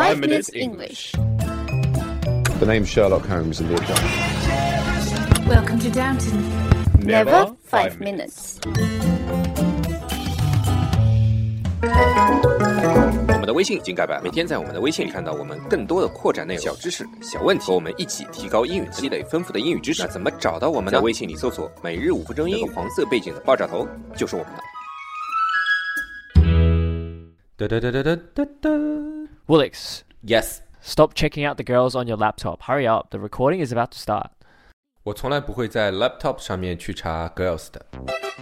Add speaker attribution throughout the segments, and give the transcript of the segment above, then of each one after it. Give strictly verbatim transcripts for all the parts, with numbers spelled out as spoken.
Speaker 1: Five Minutes English.
Speaker 2: The name's Sherlock Holmes in the account.
Speaker 3: Welcome to Downton.
Speaker 1: Never five minutes.
Speaker 4: 我们的微信已经改版，每天在我们的微信里看到我们更多的扩展内容、小知识、小问题，和我们一起提高英语，积累丰富的英语知识。那怎么找到我们呢？在微信里搜索"每日五分钟英语"，黄色背景的爆炸头就是我们的。
Speaker 5: Da, da, da, da, da, da.
Speaker 6: Woolix,
Speaker 4: Yes，
Speaker 6: stop checking out the girls on your laptop. Hurry up, the recording is about to start.
Speaker 5: 我从来不会在 laptop 上面去查 girls 的。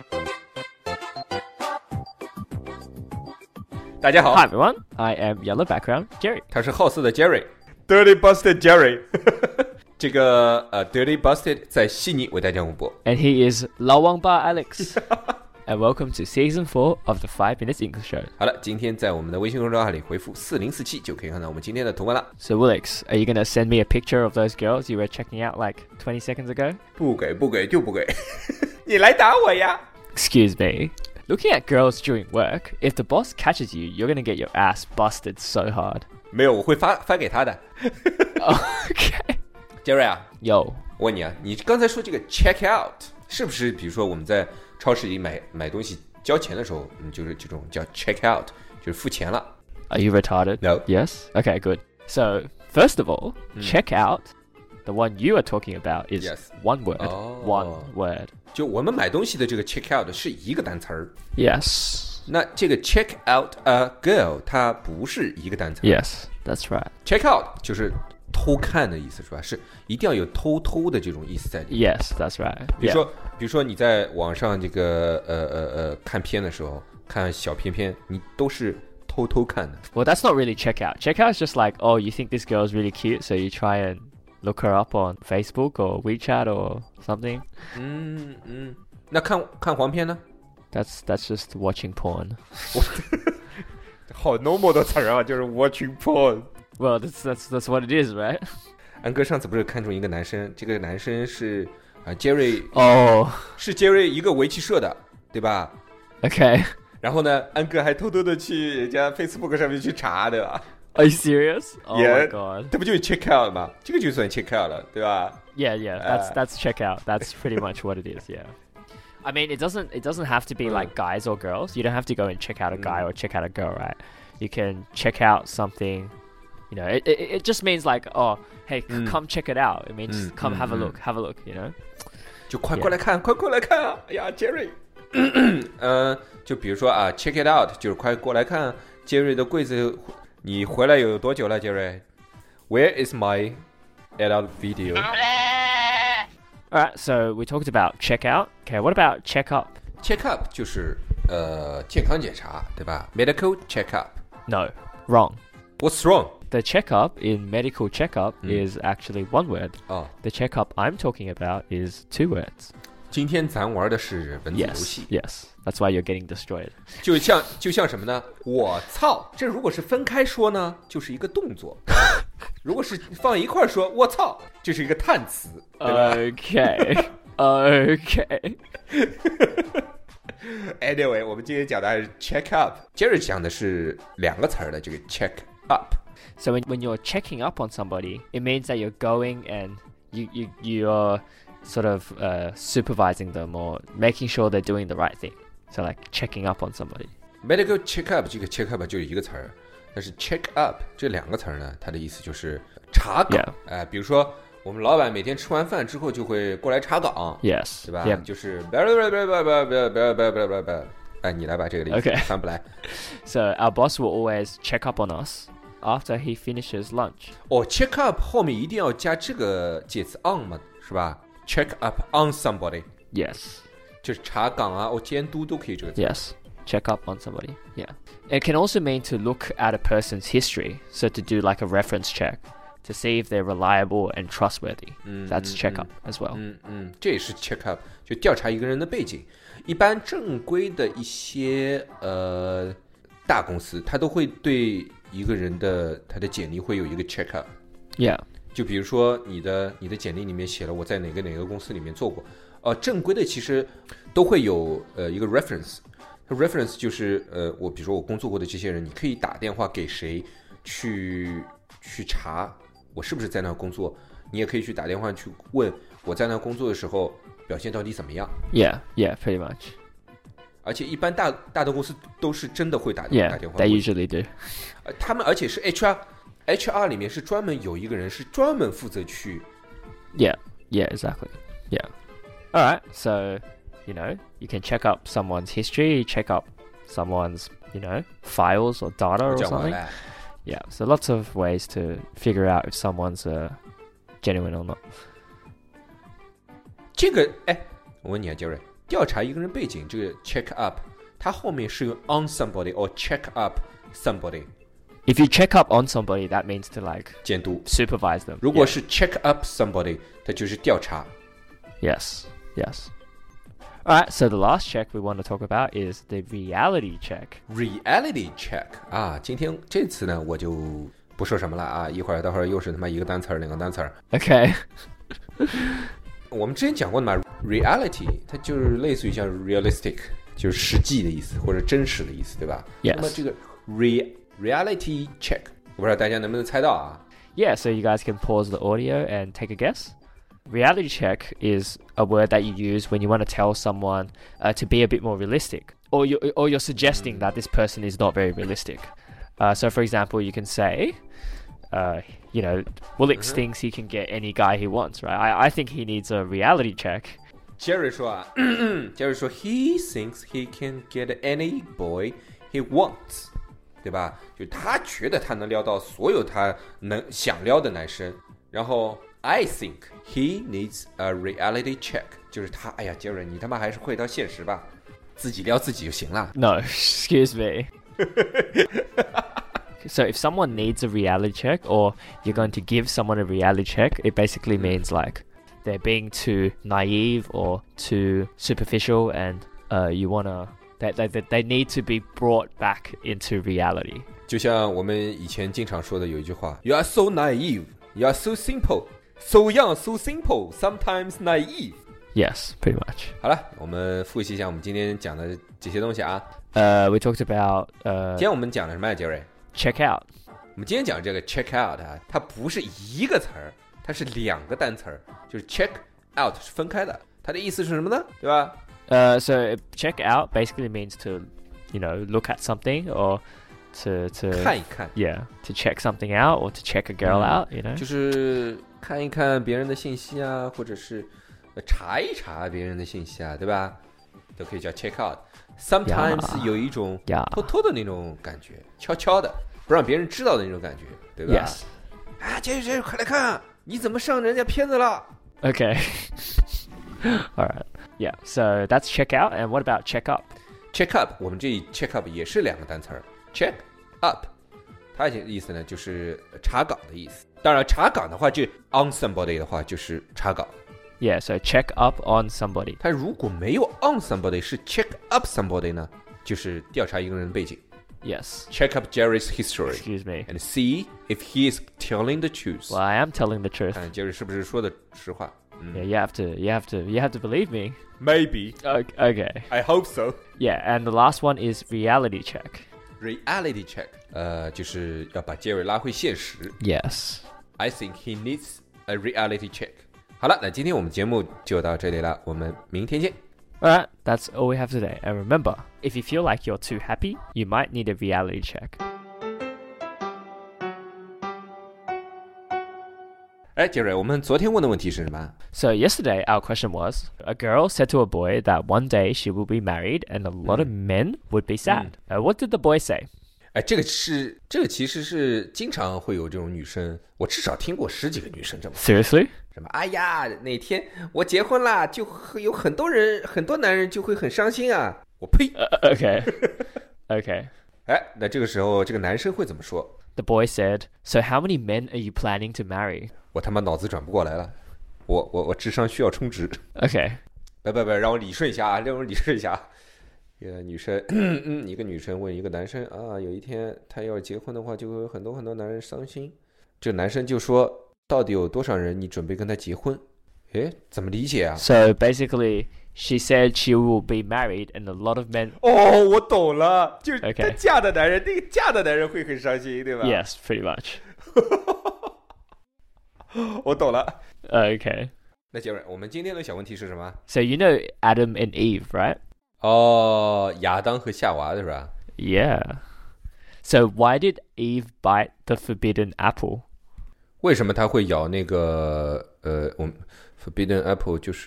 Speaker 5: 大家好
Speaker 6: Hi everyone, I am Yellow Background Jerry.
Speaker 5: 他是好色的 Jerry，Dirty Busted Jerry 。这个呃 Dirty Busted 在悉尼为大家广播。
Speaker 6: And he is Lawangba Alex. And welcome to Season four of the five minutes English Show.
Speaker 5: 好了，今天在我们的微信公众号里回复四零四七就可以看到我们今天的图文了。
Speaker 6: So Woolix, are you going to send me a picture of those girls you were checking out like twenty seconds ago?
Speaker 5: 不给不给就不给，你来打我呀
Speaker 6: Excuse me. Looking at girls during work, if the boss catches you, you're going to get your ass busted so hard.
Speaker 5: 没有，我会发发给他的。
Speaker 6: Okay.
Speaker 5: Jerry 啊，
Speaker 6: Yo.
Speaker 5: 我问你啊，你刚才说这个 check out 是不是？比如说我们在超市里买买东西交钱的时候，嗯，就是这种叫 check out， 就是付钱了。
Speaker 6: Are you retarded?
Speaker 5: No.
Speaker 6: Yes? Okay, good. So, first of all, check out, the one you are talking about is
Speaker 5: Yes.
Speaker 6: one word.
Speaker 5: Oh.
Speaker 6: One word.
Speaker 5: 就我们买东西的这个 check out 是一个单词儿，
Speaker 6: Yes.
Speaker 5: 那这个 check out a girl 它不是一个单词儿。
Speaker 6: Yes, that's right.
Speaker 5: check out 就是偷看的意思是吧？是一定要有偷偷的这种意思在里面。
Speaker 6: Yes, that's right.
Speaker 5: 比如
Speaker 6: Yeah.
Speaker 5: 说，比如说你在网上这个呃呃呃看片的时候，看小片片，你都是偷偷看的。
Speaker 6: Well, that's not really check out. Check out is just like, oh, you think this girl is really cute, so you try and look her up on Facebook or WeChat or something.
Speaker 5: 嗯嗯，那看看黄片呢？
Speaker 6: That's that's just watching porn.
Speaker 5: 好 normal 的词儿啊，就是 watching porn。
Speaker 6: Well, that's that's that's what it is, right?
Speaker 5: 安哥上次不是看中一个男生，这个男生是啊 Jerry
Speaker 6: Oh,
Speaker 5: 是 Jerry 一个围棋社的，对吧？
Speaker 6: okay.
Speaker 5: 然后呢，安哥还偷偷的去人家 Facebook 上面去查，对吧？
Speaker 6: Are you serious? Oh
Speaker 5: Yeah.
Speaker 6: my god.
Speaker 5: 这不就是 check out 吗？这个就算 check out 了，对吧？
Speaker 6: Yeah, yeah. That's
Speaker 5: Uh.
Speaker 6: that's check out. That's pretty much what it is. Yeah. I mean, it doesn't it doesn't have to be like guys or girls. You don't have to go and check out a guy or check out a girl, right? You can check out something. You know, it it, it just means like, oh, hey, c- come check it out. It means
Speaker 5: Mm,
Speaker 6: come
Speaker 5: mm,
Speaker 6: have a
Speaker 5: mm.
Speaker 6: look, have a look. You know.
Speaker 5: 就快过来看，快过来看啊！哎呀，Jerry，呃，就比如说啊 ，check it out， 就是快过来看 Jerry 的柜子，你回来有多久了 ，Jerry？Where is my adult video？
Speaker 6: All right. So we talked about check out. Okay. What about check up?
Speaker 5: check up 就是呃健康检查，对吧 ？Medical check up。
Speaker 6: No, wrong.
Speaker 5: What's wrong？
Speaker 6: The checkup in medical checkup is actually one word.
Speaker 5: 哦，
Speaker 6: The checkup I'm talking about is two words.
Speaker 5: 今天咱玩的是文字游
Speaker 6: Yes,
Speaker 5: 戏，
Speaker 6: yes. That's why you're getting destroyed.
Speaker 5: 就像就像什么呢？我操！这如果是分开说呢，就是一个动作；如果是放一块儿说，我操，这是一个叹词，对吧？
Speaker 6: Okay. Okay.
Speaker 5: Anyway， 我们今天讲的还是 check up。Jerry 讲的是两个词儿的这个 check up。
Speaker 6: So when, when you're checking up on somebody, it means that you're going and you, you, you're sort of uh, supervising them or making sure they're doing the right thing. So like checking up on somebody.
Speaker 5: Medical check up 这个 check up 就是一个词儿，但是 check up 这两个词儿呢，它的意思就是查岗。
Speaker 6: Yeah.
Speaker 5: 哎、比如说我们老板每天吃完饭之后就会过来查岗，
Speaker 6: Yes.
Speaker 5: 对吧？
Speaker 6: Yeah.
Speaker 5: 就是哎，你来把这个例子
Speaker 6: Okay.
Speaker 5: 翻不来。
Speaker 6: So our boss will always check up on us after he finishes lunch.
Speaker 5: 哦 ，check up 后面一定要加这个介词 on 嘛，是吧 ？check up on somebody
Speaker 6: Yes.
Speaker 5: 就是查岗啊，哦，监督都可以这个词。
Speaker 6: Yes. Check up on somebody. Yeah. It can also mean to look at a person's history. So to do like a reference check to see if they're reliable and trustworthy. That's check up as well.
Speaker 5: 嗯嗯，这也是 check up， 就调查一个人的背景。一般正规的一些呃大公司，它都会对一个人的他的简历会有一个 check up。
Speaker 6: Yeah.
Speaker 5: 就比如说你的你的简历里面写了我在哪个哪个公司里面做过，呃，正规的其实都会有呃一个 reference。reference 就是呃我比如说我工作过的这些人，你可以打电话给谁去去查我是不是在那工作，你也可以去打电话去问我在那工作的时候表现到底怎么样。
Speaker 6: Yeah, yeah, pretty much.
Speaker 5: 而且一般大大的公司都是真的会打,
Speaker 6: Yeah,
Speaker 5: 打电话
Speaker 6: they usually do.
Speaker 5: 呃他们而且是 H R H R 里面是专门有一个人是专门负责去
Speaker 6: Yeah, yeah, exactly. Yeah. All right, so, you know, you can check up someone's history, check up someone's, you know, files or data or
Speaker 5: 讲完
Speaker 6: something.
Speaker 5: 了
Speaker 6: Yeah, so lots of ways to figure out if someone's uh, genuine or not.
Speaker 5: 这个哎，我问你啊，杰瑞，调查一个人背景，这个 check up， 它后面是用 on somebody or check up somebody
Speaker 6: If you check up on somebody, that means to like
Speaker 5: 监督。
Speaker 6: supervise them.
Speaker 5: 如果
Speaker 6: Yeah.
Speaker 5: 是 check up somebody， 它就是调查。
Speaker 6: Yes, yes. All right, so the last check we want to talk about is the reality check.
Speaker 5: reality check 啊，今天这次呢，我就不说什么了啊，一会儿待会儿又是他妈一个单词儿两个单词儿。
Speaker 6: Okay.
Speaker 5: 我们之前讲过的嘛 ，reality 它就是类似于像 realistic， 就是实际的意思或者真实的意思，对吧？
Speaker 6: Yes.
Speaker 5: 那么这个 re reality check， 我不知道大家能不能猜到啊？
Speaker 6: Yeah, so you guys can pause the audio and take a guess. Reality check is a word that you use when you want to tell someone uh, to be a bit more realistic, or you or you're suggesting that this person is not very realistic. Uh, so, for example, you can say, uh, you know, Woolix thinks he can get any guy he wants, right? I, I think he needs a reality check.
Speaker 5: Jerry 说啊，Jerry 说 he thinks he can get any boy he wants， 对吧？就他觉得他能撩到所有他能想撩的男生，然后 I think he needs a reality check， 就是他，哎呀，Jerry，你他妈还是回到现实吧，自己撩自己就行了。
Speaker 6: No, excuse me. So if someone needs a reality check, or you're going to give someone a reality check, it basically means like they're being too naive or too superficial, and uh, you wanna they, they they need to be brought back into reality.
Speaker 5: 就像我们以前经常说的有一句话 ，You are so naive, you are so simple, so young, so simple, sometimes naive.
Speaker 6: Yes, pretty much.
Speaker 5: 好了，我们复习一下我们今天讲的这些东西啊。
Speaker 6: Uh, we talked about 呃、
Speaker 5: 今天我们讲的什么呀，杰瑞？
Speaker 6: check out.
Speaker 5: 我们今天讲这个 check out 啊，它不是一个词儿，它是两个单词儿，就是 check out 是分开的。它的意思是什么呢？对吧？
Speaker 6: Uh, so check out basically means to, you know, look at something or to to
Speaker 5: 看一看，
Speaker 6: yeah, to check something out or to check a girl out, you know.
Speaker 5: 就是看一看别人的信息啊，或者是查一查别人的信息啊，对吧？都可以叫 check out。Sometimes
Speaker 6: Yeah.
Speaker 5: 有一种
Speaker 6: Yeah.
Speaker 5: 偷偷的那种感觉，悄悄的，不让别人知道的那种感觉，对吧
Speaker 6: Yes.
Speaker 5: 啊，杰瑞，杰瑞，快来看，你怎么上人家片子了？
Speaker 6: Okay. All right. Yeah. So that's check out. And what about check up?
Speaker 5: check up， 我们这里 check up 也是两个单词儿 ，check up， 它的意思呢就是查岗的意思。当然，查岗的话，就 on somebody 的话就是查岗。
Speaker 6: Yeah. So check up on somebody.
Speaker 5: 它如果没有 on somebody， 是 check up somebody 呢，就是调查一个人的背景。
Speaker 6: Yes.
Speaker 5: Check up Jerry's history
Speaker 6: Excuse me.
Speaker 5: and see if he is telling the truth.
Speaker 6: Well, I am telling the truth.
Speaker 5: 看 Jerry 是不是说的实话。嗯
Speaker 6: Yeah. You have to. You have to. You have to believe me.
Speaker 5: Maybe.
Speaker 6: Okay. okay.
Speaker 5: I hope so.
Speaker 6: Yeah. And the last one is reality check.
Speaker 5: Reality check， 呃，就是要把 Jerry 拉回现实。
Speaker 6: Yes.
Speaker 5: I think he needs a reality check. 好了，那今天我们节目就到这里了，我们明天见。
Speaker 6: All right. That's all we have today. And remember, if you feel like you're too happy, you might need a reality check.
Speaker 5: 哎，杰瑞，我们昨天问的问题是什么？
Speaker 6: So yesterday, our question was: a girl said to a boy that one day she will be married, and a lot of men would be sad. Uh, what did the boy say?
Speaker 5: 哎，这个是这个其实是经常会有这种女生，我至少听过十几个女生这么
Speaker 6: Seriously?
Speaker 5: 什么？哎呀，哪天我结婚啦，就会有很多人，很多男人就会很伤心啊！我呸！
Speaker 6: Uh, okay. okay.
Speaker 5: 哎，那这个时候这个男生会怎么说？
Speaker 6: The boy said, "So how many men are you planning to marry?"
Speaker 5: 我他妈脑子转不过来了，我我我智商需要充值。
Speaker 6: Okay.
Speaker 5: 别别别，让我理顺一下啊，让我理顺一下。一个女生，嗯，一个女生问一个男生啊，有一天他要结婚的话，就会有很多很多男人伤心。这男生就说，到底有多少人你准备跟他结婚？诶，怎么理解啊？
Speaker 6: So basically, she said she will be married, and a lot of men.
Speaker 5: 哦，我懂了，就是
Speaker 6: OK
Speaker 5: 她嫁的男人，那个嫁的男人会很伤心，对吧
Speaker 6: Yes, pretty much.
Speaker 5: 我懂了。
Speaker 6: Okay.
Speaker 5: 那杰瑞，我们今天的小问题是什么？
Speaker 6: So you know Adam and Eve, right?
Speaker 5: 哦，亚当和夏娃，是吧？
Speaker 6: Yeah. So why did Eve bite the forbidden apple?
Speaker 5: 为什么他会咬那个呃，我们 forbidden apple 就是，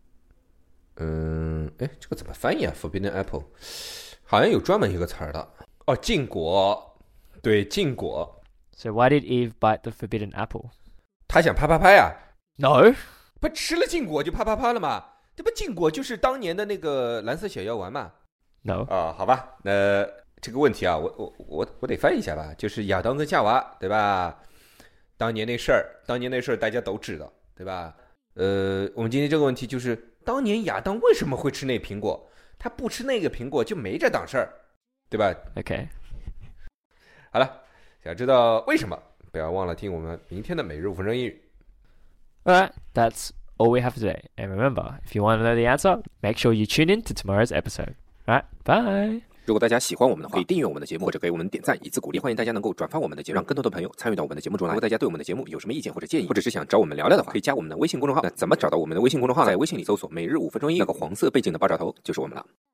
Speaker 5: 嗯，哎，这个怎么翻译啊 ？forbidden apple 好像有专门一个词儿的哦，禁果，对，禁果。
Speaker 6: So why did Eve bite the forbidden apple?
Speaker 5: 他想啪啪啪呀？
Speaker 6: No.
Speaker 5: 不吃了禁果就啪啪啪了嘛？这不禁果就是当年的那个蓝色小药丸嘛？
Speaker 6: No.
Speaker 5: 啊、哦，好吧，那这个问题啊，我我我我得翻译一下吧，就是亚当跟夏娃，对吧？当年那事儿，当年那事儿大家都知道，对吧？呃，我们今天这个问题就是，当年亚当为什么会吃那苹果？他不吃那个苹果就没这档事儿，对吧
Speaker 6: Okay.
Speaker 5: 好了，想知道为什么，不要忘了听我们明天的每日五分钟英语。
Speaker 6: Alright, that's all we have today. And remember, if you want to know the answer, make sure you tune in to tomorrow's episode. Alright, bye.
Speaker 4: 如果大家喜欢我们的话，可以订阅我们的节目，或者给我们点赞以资鼓励。欢迎大家能够转发我们的节目，让更多的朋友参与到我们的节目中来。如果大家对我们的节目有什么意见或者建议，或者是想找我们聊聊的话，可以加我们的微信公众号。那怎么找到我们的微信公众号？在微信里搜索每日五分钟英语，那个黄色背景的爆炸头就是我们了。